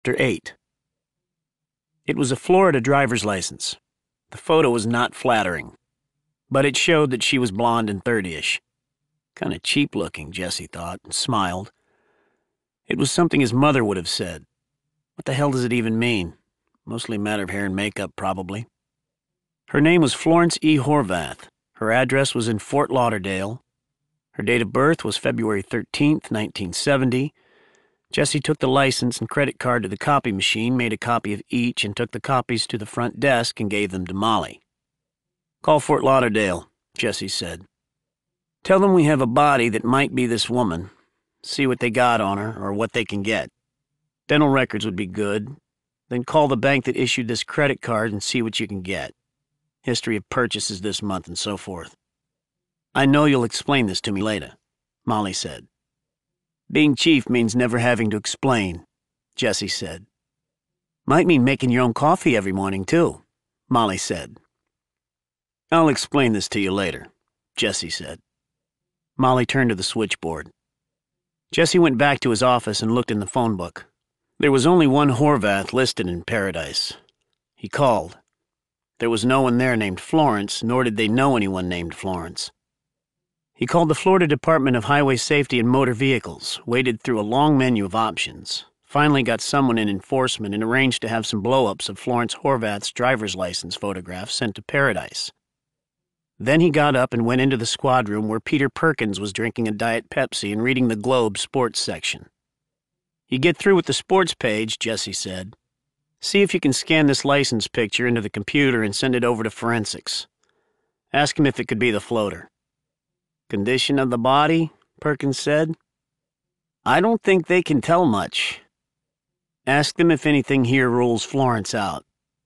Chapter 8. It was a Florida driver's license. The photo was not flattering, but it showed that she was blonde and 30-ish. Kind of cheap looking, Jesse thought, and smiled. It was something his mother would have said. What the hell does it even mean? Mostly a matter of hair and makeup, probably. Her name was Florence E. Horvath. Her address was in Fort Lauderdale. Her date of birth was February 13th, 1970. Jesse took the license and credit card to the copy machine, made a copy of each, and took the copies to the front desk and gave them to Molly. "Call Fort Lauderdale," Jesse said. "Tell them we have a body that might be this woman. See what they got on her, or what they can get. Dental records would be good. Then call the bank that issued this credit card and see what you can get. History of purchases this month and so forth." "I know you'll explain this to me later," Molly said. "Being chief means never having to explain," Jesse said. "Might mean making your own coffee every morning, too," Molly said. "I'll explain this to you later," Jesse said. Molly turned to the switchboard. Jesse went back to his office and looked in the phone book. There was only one Horvath listed in Paradise. He called. There was no one there named Florence, nor did they know anyone named Florence. He called the Florida Department of Highway Safety and Motor Vehicles, waded through a long menu of options, finally got someone in enforcement and arranged to have some blow-ups of Florence Horvath's driver's license photographs sent to Paradise. Then he got up and went into the squad room where Peter Perkins was drinking a Diet Pepsi and reading the Globe sports section. "You get through with the sports page," Jesse said. "See if you can scan this license picture into the computer and send it over to forensics. Ask him if it could be the floater." "Condition of the body?" Perkins said. "I don't think they can tell much. Ask them if anything here rules Florence out."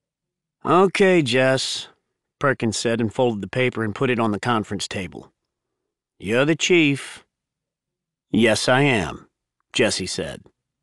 "Okay, Jess," Perkins said and folded the paper and put it on the conference table. "You're the chief." "Yes, I am," Jesse said.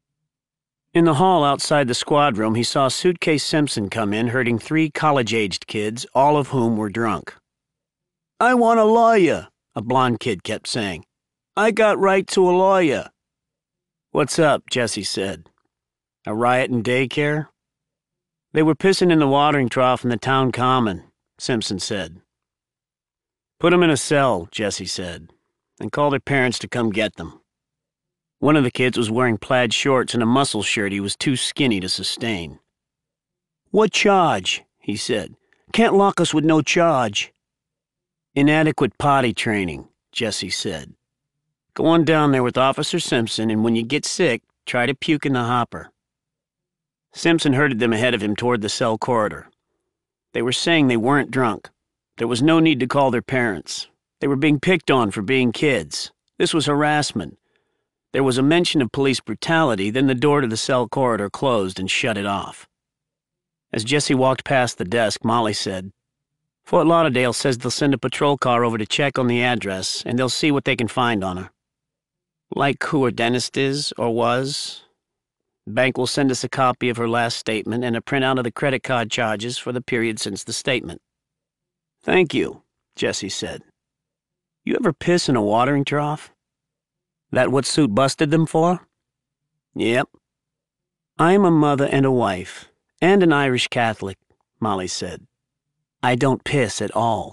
In the hall outside the squad room, he saw Suitcase Simpson come in herding 3 college-aged kids, all of whom were drunk. "I want a lawyer," a blonde kid kept saying. "I got right to a lawyer." "What's up?" Jesse said. "A riot in daycare?" "They were pissing in the watering trough in the town common," Simpson said. "Put them in a cell," Jesse said, "and call their parents to come get them." One of the kids was wearing plaid shorts and a muscle shirt he was too skinny to sustain. "What charge?" he said. "Can't lock us with no charge." "Inadequate potty training," Jesse said. "Go on down there with Officer Simpson, and when you get sick, try to puke in the hopper." Simpson herded them ahead of him toward the cell corridor. They were saying they weren't drunk. There was no need to call their parents. They were being picked on for being kids. This was harassment. There was a mention of police brutality, then the door to the cell corridor closed and shut it off. As Jesse walked past the desk, Molly said, "Fort Lauderdale says they'll send a patrol car over to check on the address, and they'll see what they can find on her. Like who her dentist is, or was. The bank will send us a copy of her last statement and a printout of the credit card charges for the period since the statement." "Thank you," Jesse said. "You ever piss in a watering trough?" "That what Suit busted them for?" "Yep." "I'm a mother and a wife, and an Irish Catholic," Molly said. "I don't piss at all."